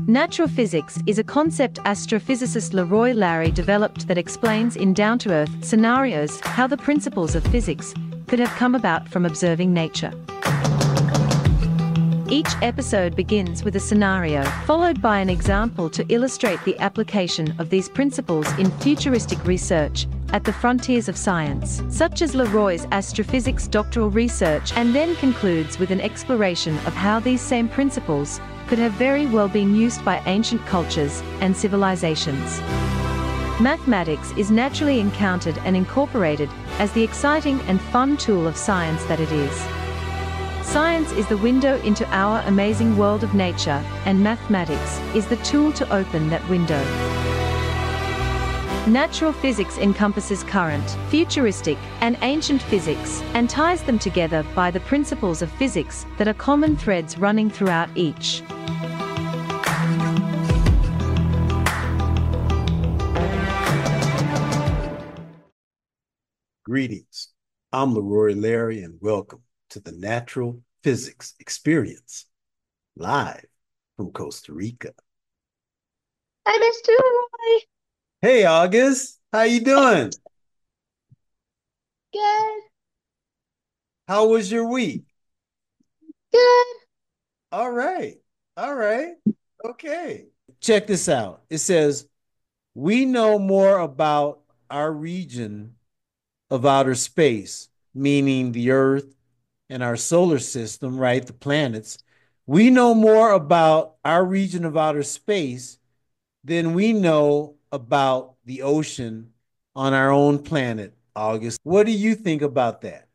Natural physics is a concept astrophysicist Leroy Larry developed that explains in down-to-earth scenarios how the principles of physics could have come about from observing nature. Each episode begins with a scenario, followed by an example to illustrate the application of these principles in futuristic research at the frontiers of science, such as Leroy's astrophysics doctoral research, and then concludes with an exploration of how these same principles could have very well been used by ancient cultures and civilizations. Mathematics is naturally encountered and incorporated as the exciting and fun tool of science that it is. Science is the window into our amazing world of nature, and mathematics is the tool to open that window. Natural physics encompasses current, futuristic, and ancient physics, and ties them together by the principles of physics that are common threads running throughout each. Greetings. I'm Leroy Larry, and welcome to the Natural Physics Experience, live from Costa Rica. Hi, Mr. Roy. Hey, August. How you doing? Good, How was your week? good. All right. All right. Okay. Check this out. It says, we know more about our region of outer space, meaning the Earth and our solar system, right? The planets. We know more about our region of outer space than we know about the ocean on our own planet, August. What do you think about that?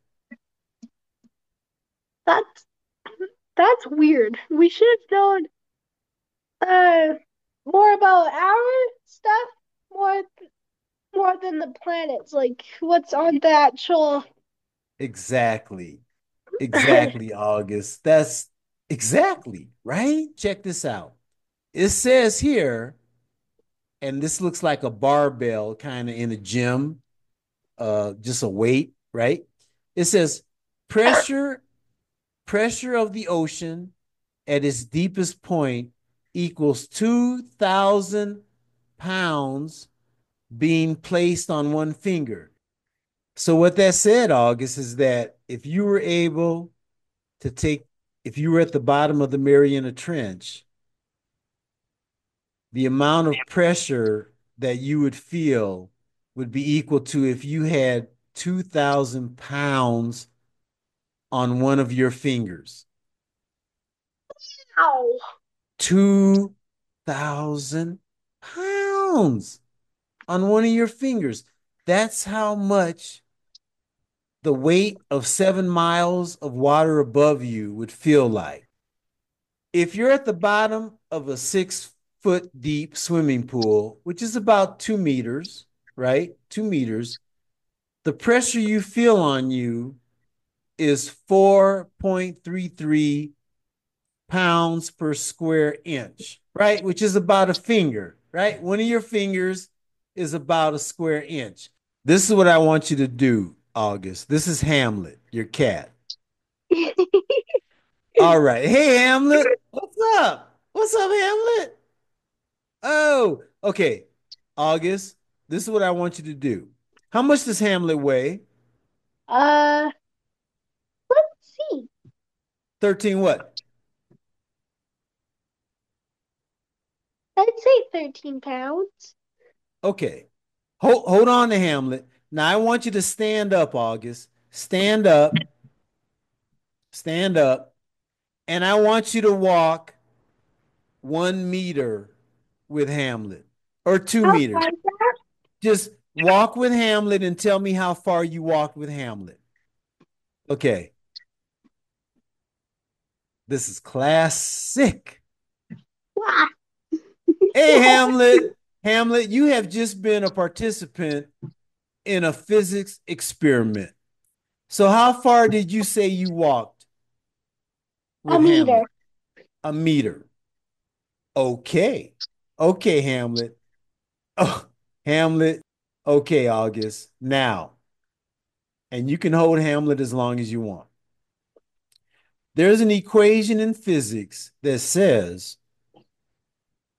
That's that's weird. We should have known uh more about our stuff, more more than the planets, like what's on the actual. Exactly. Exactly, August. That's exactly right. Check this out. It says here, and this looks like a barbell kind of in a gym, just a weight, right? It says pressure, pressure of the ocean at its deepest point equals 2,000 pounds being placed on one finger. So what that said, August, is that if you were able to take, if you were at the bottom of the Mariana Trench, the amount of pressure that you would feel would be equal to if you had 2,000 pounds on one of your fingers. Ow. 2,000 pounds on one of your fingers. That's how much the weight of 7 miles of water above you would feel like. If you're at the bottom of a 6 foot deep swimming pool, which is about 2 meters, right? 2 meters, the pressure you feel on you is 4.33 pounds per square inch, right? Which is about a finger, right? One of your fingers is about a square inch. This is what I want you to do, August. This is Hamlet, your cat. All right. Hey, Hamlet. What's up? What's up, Hamlet? Oh, okay. August, this is what I want you to do. How much does Hamlet weigh? Uh, let's see. 13 what? I'd say 13 pounds. Okay. Hold on to Hamlet. Now I want you to stand up, August. Stand up. Stand up. And I want you to walk 1 meter with Hamlet or two How meters. far is that? Just walk with Hamlet and tell me how far you walked with Hamlet. Okay. This is classic. Wow. Hey, Hamlet. Hamlet, you have just been a participant in a physics experiment. So, how far did you say you walked A with meter. Hamlet? A meter. Okay. Okay, Hamlet. Oh, Hamlet. Okay, August. Now, and you can hold Hamlet as long as you want. There's an equation in physics that says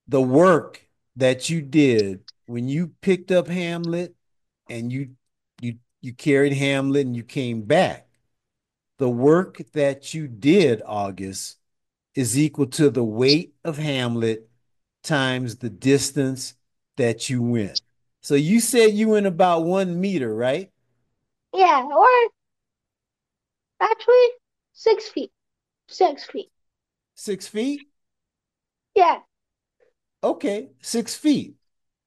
the work that you did when you picked up Hamlet and you carried Hamlet and you came back. The work that you did, August, is equal to the weight of Hamlet times the distance that you went. So you said you went about 1 meter, right? Yeah, or actually 6 feet. 6 feet. 6 feet? Yeah. Okay, 6 feet.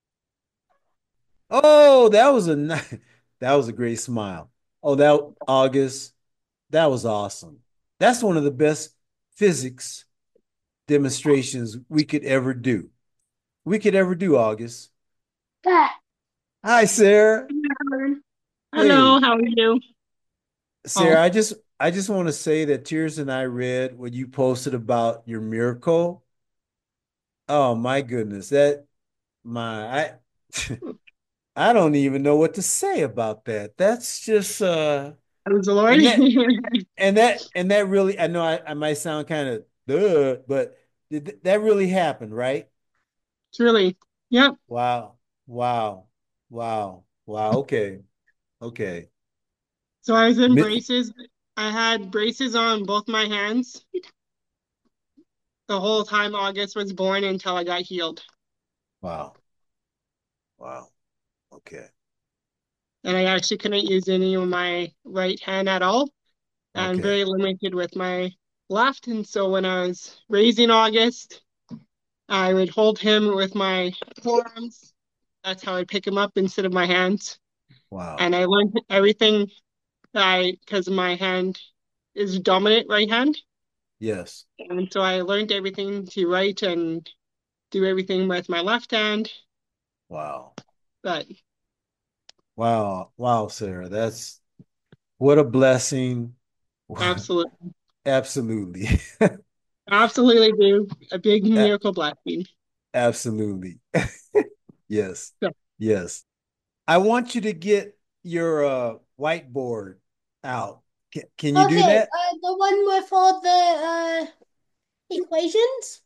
Oh, that was a nice, that was a great smile. Oh, that August, that was awesome. That's one of the best physics demonstrations we could ever do. We could ever do, August. Ah, Hi, Sarah. Hello, Hey, how are you? Oh, Sarah, I just want to say that Tears and I read what you posted about your miracle. Oh my goodness. My I I don't even know what to say about that. That's just praise the Lord. and that really, I know I might sound kind of duh, but that really happened, right? It's really, yep. Wow. Wow. Wow. Wow. Okay. Okay. So I was in Mi- braces. I had braces on both my hands the whole time August was born until I got healed. Wow. Wow. Okay. And I actually couldn't use any of my right hand at all and Okay. very limited with my left. And so when I was raising August, I would hold him with my forearms. That's how I'd pick him up instead of my hands. Wow. And I learned everything because my hand is dominant right hand. Yes. And so I learned everything to write and do everything with my left hand. Wow. But Wow. Wow, Sarah. That's what a blessing. absolutely, Absolutely. absolutely do a big A- miracle blessing. Absolutely. Yes. So Yes. I want you to get your whiteboard out. Can you do okay, that? the one with all the equations.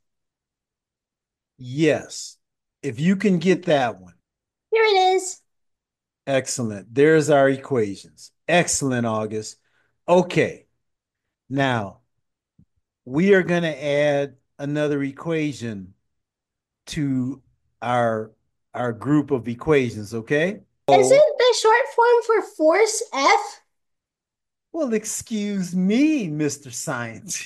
Yes. If you can get that one. Here it is. Excellent. There's our equations. Excellent, August. Okay. Now, we are going to add another equation to our our group of equations, okay? Oh, Isn't the short form for force F? well, excuse me, Mr. Scientist.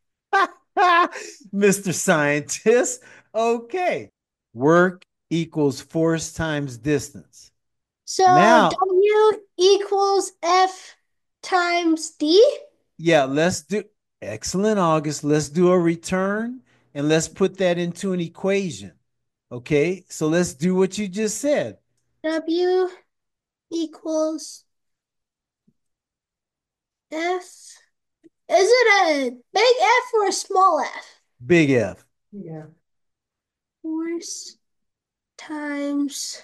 Mr. Scientist. Okay. Work equals force times distance. So Now, W equals F times D. yeah, let's do excellent, August. Let's do a return and let's put that into an equation. Okay, so let's do what you just said. W equals F. Is it a big F or a small F? Big F. Force times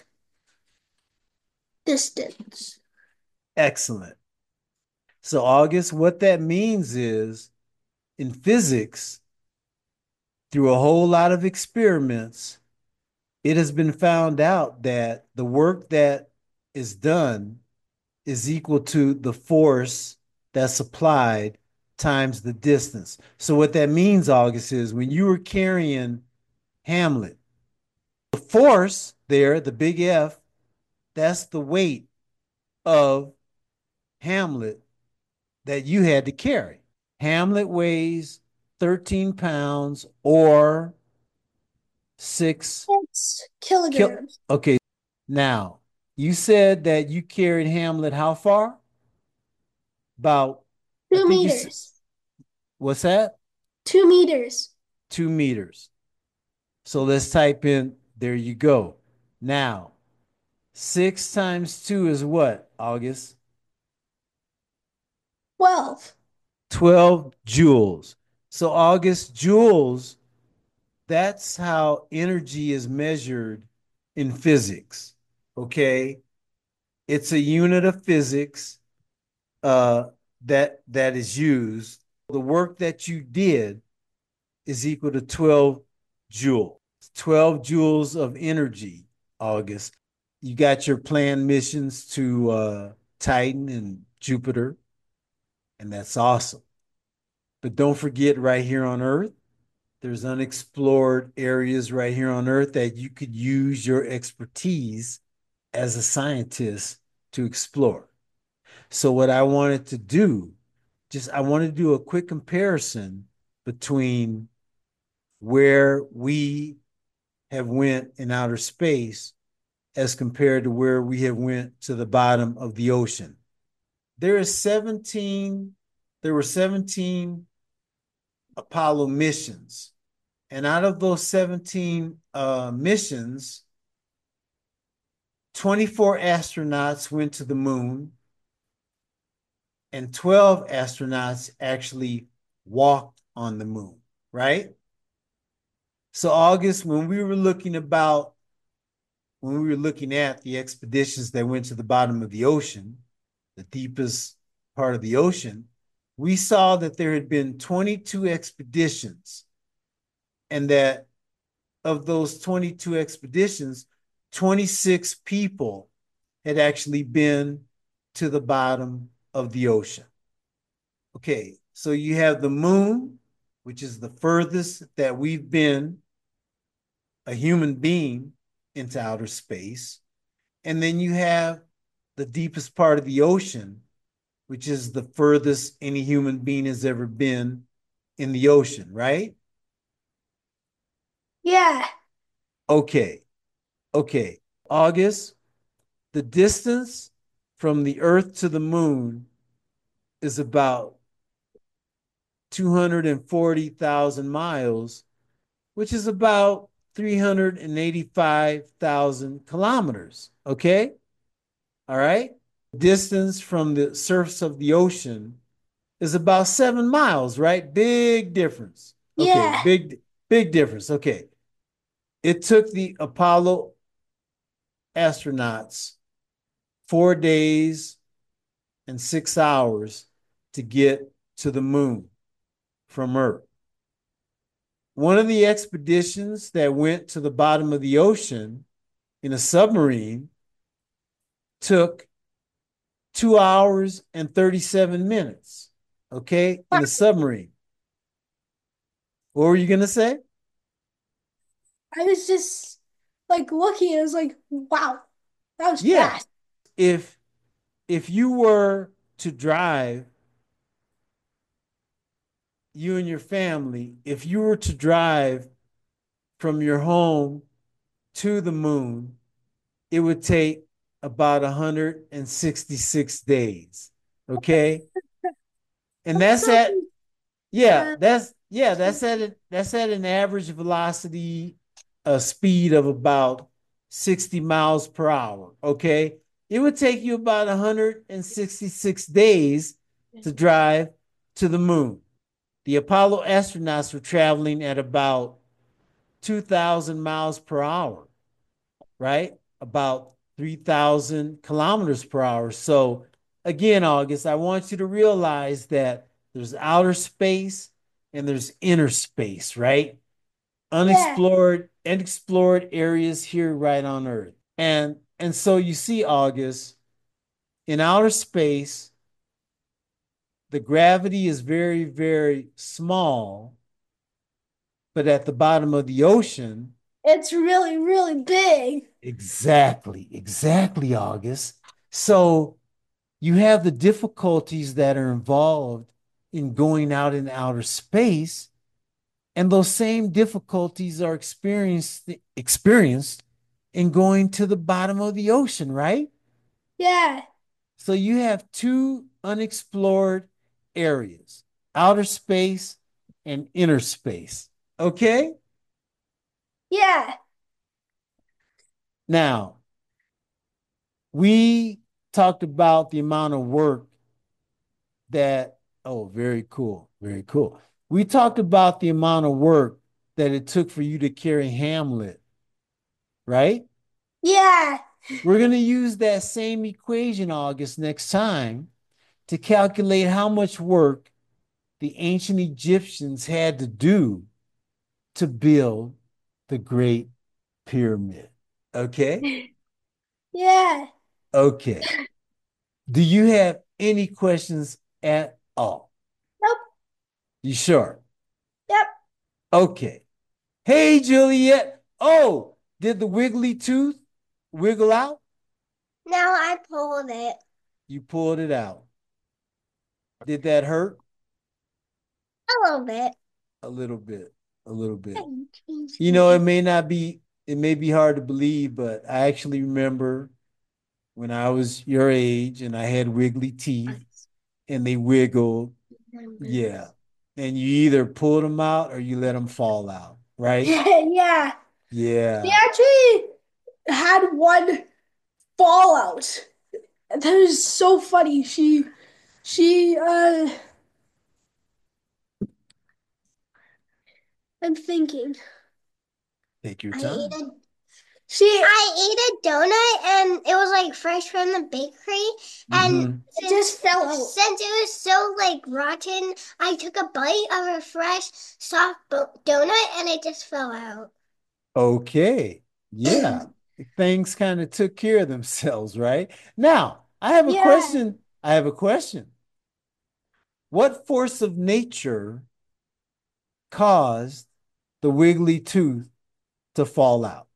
distance. Excellent. So, August, what that means is in physics, through a whole lot of experiments, it has been found out that the work that is done is equal to the force that's applied times the distance. So what that means, August, is when you were carrying Hamlet, the force there, the big F, that's the weight of Hamlet that you had to carry. Hamlet weighs 13 pounds or six It's kill. kilograms. Okay, now you said that you carried Hamlet how far? About, I Two think you, meters. what's that? 2 meters. 2 meters. So let's type in, there you go. Now, 6 times 2 is what, August? 12. 12 joules. So, August, joules, that's how energy is measured in physics. Okay. It's a unit of physics that is used. The work that you did is equal to 12 joules. 12 joules of energy, August. You got your planned missions to Titan and Jupiter, and that's awesome. But don't forget, right here on Earth, there's unexplored areas right here on Earth that you could use your expertise as a scientist to explore. So what I wanted to do, I want to do a quick comparison between where we have went in outer space as compared to where we have went to the bottom of the ocean. There were 17 Apollo missions. And out of those 17 missions, 24 astronauts went to the moon, and 12 astronauts actually walked on the moon, right? So, August, when we were looking at the expeditions that went to the bottom of the ocean, the deepest part of the ocean, we saw that there had been 22 expeditions, and that of those 22 expeditions, 26 people had actually been to the bottom of the ocean. Okay, so you have the moon, which is the furthest that we've been, a human being, into outer space. And then you have the deepest part of the ocean, which is the furthest any human being has ever been in the ocean, right? Yeah. Okay. August, the distance from the Earth to the moon is about 240,000 miles, which is about 385,000 kilometers. Okay. All right. Distance from the surface of the ocean is about 7 miles, right? Big difference. Okay. Yeah. Big difference. Okay. It took the Apollo astronauts 4 days and 6 hours to get to the moon from Earth. One of the expeditions that went to the bottom of the ocean in a submarine took 2 hours and 37 minutes, okay, in a submarine. What were you going to say? I was just like looking, I was like, wow, that was Yeah. fast. If you were to drive, you and your family, if you were to drive from your home to the moon, it would take about 166 days. Okay. And that's at, that's at an average velocity, a speed of about 60 miles per hour. Okay. It would take you about 166 days to drive to the moon. The Apollo astronauts were traveling at about 2,000 miles per hour, right? About 3,000 kilometers per hour. So, again, August, I want you to realize that there's outer space and there's inner space, right? Unexplored, explored areas here right on Earth. And so you see, August, in outer space, the gravity is very, very small, but at the bottom of the ocean, it's really, really big. Exactly, August. So you have the difficulties that are involved in going out in outer space, and those same difficulties are experienced in going to the bottom of the ocean, right? Yeah. So you have two unexplored areas, outer space and inner space. Okay? Yeah. Now, we talked about the amount of work that, oh, very cool. Very cool. We talked about the amount of work that it took for you to carry Hamlet, right? Yeah. We're going to use that same equation, August, next time to calculate how much work the ancient Egyptians had to do to build the Great Pyramid. Okay? Yeah. Okay. Do you have any questions at all? Nope. You sure? Yep. Okay. Hey, Juliet. Oh, did the wiggly tooth wiggle out? Now I pulled it. You pulled it out. Did that hurt? A little bit. A little bit. A little bit. You know, it may be hard to believe, but I actually remember when I was your age and I had wiggly teeth and they wiggled. Yeah. And you either pulled them out or you let them fall out, right? Yeah. Yeah. She actually had one fallout. That is so funny. She I'm thinking. Take your I time. ate a I ate a donut and it was like fresh from the bakery and it just fell out. Since it was so like rotten, I took a bite of a fresh soft donut and it just fell out. Okay. Yeah. Things kind of took care of themselves, right? Now, I have a Yeah. question. I have a question. What force of nature caused the wiggly tooth to fall out?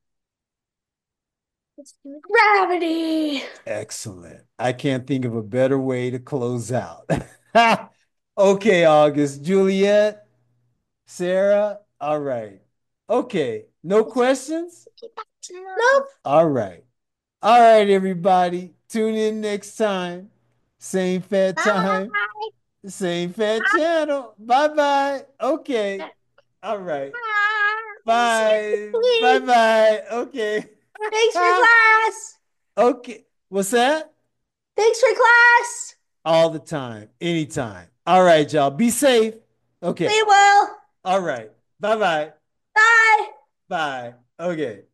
Gravity. Excellent. I can't think of a better way to close out. Okay, August. Juliet, Sarah. All right. Okay. No questions? Nope. All right. All right, everybody. Tune in next time. Same fat time, same fat channel. Bye-bye. Okay. All right. Bye. Bye-bye. Okay. Thanks for class. Okay. What's that? Thanks for class. All the time. Anytime. All right, y'all. Be safe. Okay. We will. All right. Bye-bye. Bye. Bye. Okay.